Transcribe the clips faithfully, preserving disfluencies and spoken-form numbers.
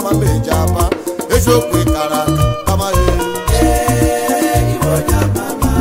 ama mejaba ezokwe karaka kama e eh iwoja mama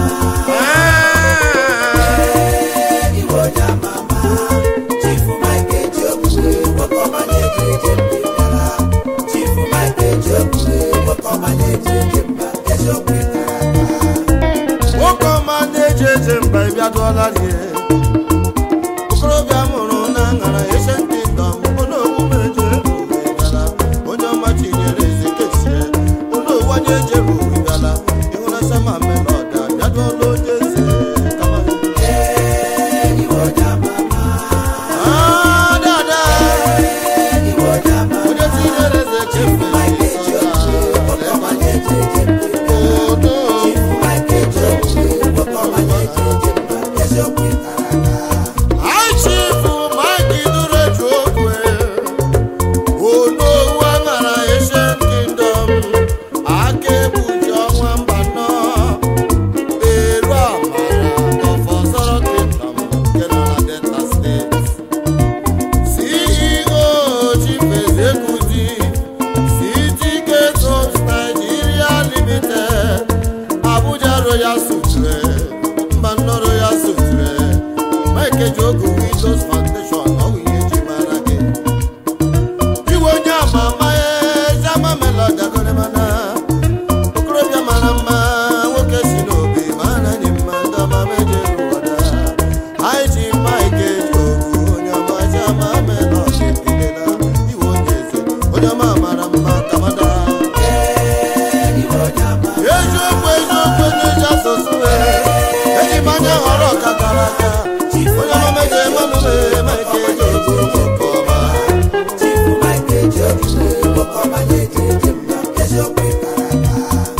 eh iwoja mama chifu Mike Jokwe wokoma nyejeje mbala chifu Mike Jokwe wokoma nyejeje mbala ezokwe karaka wokoma nyejeje mbala biadola rie okorobia mụrụ na ngara Ancient Kingdom ono umeje ngara onye machinyere ezekesie ono wanye jeru ngala ihuna sama meloda biadola onye eze kama eh iwoja mama ah dada eh iwoja mama onye tinyere ezekesie Mike Jokwe wokoma nyejeje mbala chifu Mike Jokwe wokoma nyejeje mbala ezokwe karaka I chief Mike Jokwe ono wangara Ancient Kingdom akebuja nwambano eru amara of Osoro Kingdom Kenala Delta State C E O Chief Executive City Gate Homes Nigeria Limited Abuja Royal Suture Mbano Royal Suture Mike Jokwe Windows Foundation ọwụnye ji mara gị iwe onye ama ama jama melodi agụrịmana okorobịa mara mma nwoke si n'obi ma anaghị mma ndị ọma mejere ụwada anyị ji Mike Jokwe onye ọma jama melodi ekelela iwe onye eze onye ọma mara mma kamada eziokwu eziokwu n'eji asụsụ eji manya họrọ ọkakara aka onye ọma meje ememume Mike Jokwe ọma chifu Mike Jokwe wokoma nyejeje mbala ezokwe karaka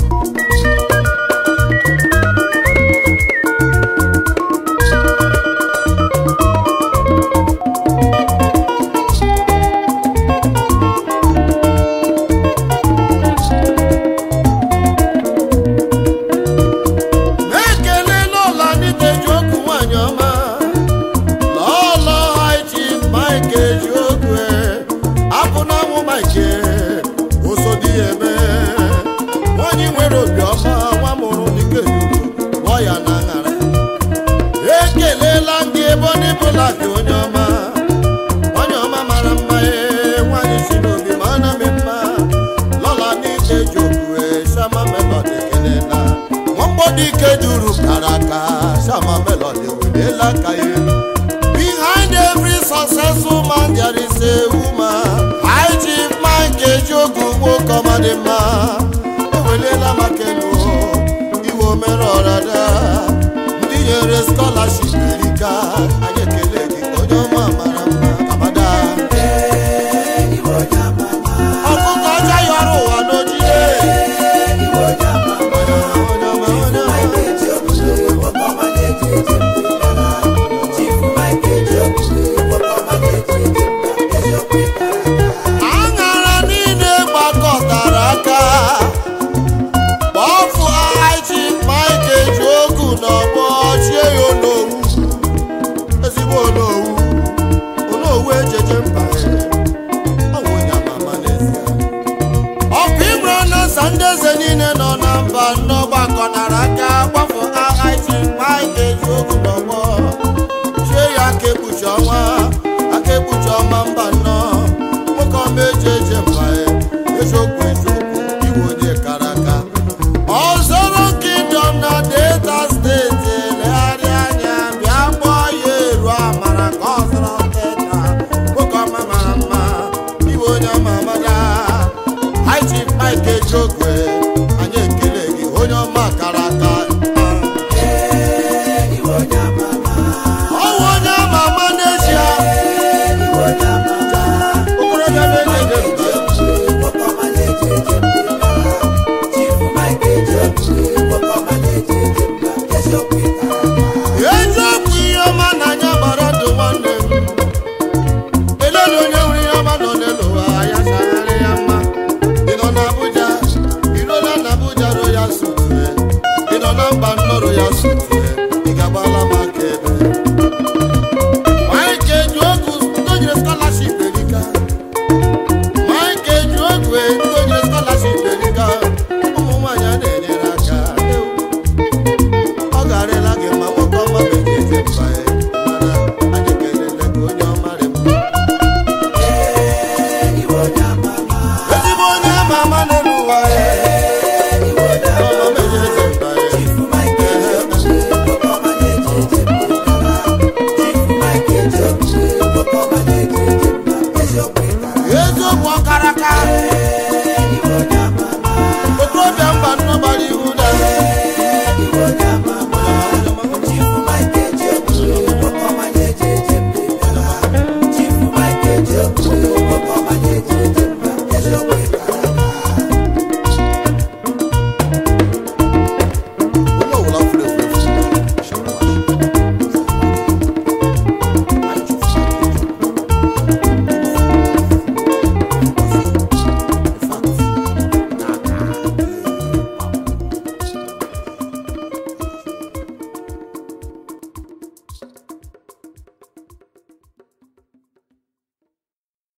ekele n'ụlọ Mike Jokwe nwanyị ọma lọlọ High Chief Mike Jokwe apụ na nwụ Mike osodi eme nwanyị nwere obiọma nwa mụrụ n'ike juru lụọ ya na aṅara ekelela ndị Ebonyi Black onye ọma onye ọma mara mma ee nwanyị si n'obi ma ana m mma lọla Mike Jokwe Shama Melody ekelela nwamgbọdụ ike juru kara aka Shama Melody welela aka elu behind every successful man there is a woman High Chief Mike Jokwe nwoke ọma dị mma ewelela maka elu iwe omere ọrada ndị nyere scholarship erika anyị ekele gị onye ọma mara mma kamada eh iwoja mama ọkụkọ ọcha yọrọ ụwa n'ojide eh iwoja mama onye ọma onye ọma Mike Jokwe wokoma nyejeje mbala chifu Mike Jokwe wokoma nyejeje mbala ezokwe karaka aṅara niile gbakọtara aka kpọfụ High Chief Mike Jokwe n'ọgbọ chie ya onowu ezigbo onowu onowu ejeje mba ọwụ onye ama ama n'ezie ọkụ ịmụrụ na nsa ndị eze niile nọ na mba nnọ gbakọtara aka gbafụ High Chief Mike Jokwe n'ọgbọ chie ya aka ekpuchi ọnwa aka ekpuchi ọma mba nnọ nwoke ọma eji eje mba eziokwu eziokwu iwe onye kara aka Osoro Kingdom na Delta Steeti legharị anya bịa gbọọ ya eru amara ka ọ zọrọ teta nwoke ọma mara mma iwe onye ọma amada High Chief Mike Jokwe